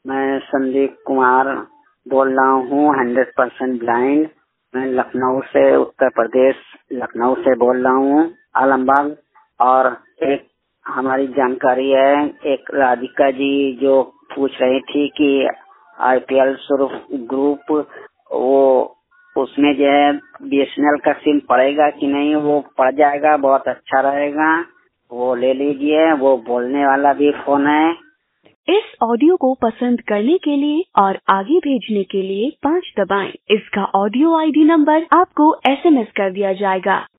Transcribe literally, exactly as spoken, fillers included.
मैं संदीप कुमार बोल रहा हूँ, हंड्रेड परसेंट ब्लाइंड। मैं लखनऊ से, उत्तर प्रदेश लखनऊ से बोल रहा हूँ, आलमबाग। और एक हमारी जानकारी है, एक राधिका जी जो पूछ रही थी कि आईपीएल स्वरूप ग्रुप, वो उसमें जो है बीएसएनएल का सिम पड़ेगा कि नहीं। वो पड़ जाएगा, बहुत अच्छा रहेगा, वो ले लीजिए। वो बोलने वाला भी फोन है। इस ऑडियो को पसंद करने के लिए और आगे भेजने के लिए पाँच दबाएं। इसका ऑडियो आईडी नंबर आपको एसएमएस कर दिया जाएगा।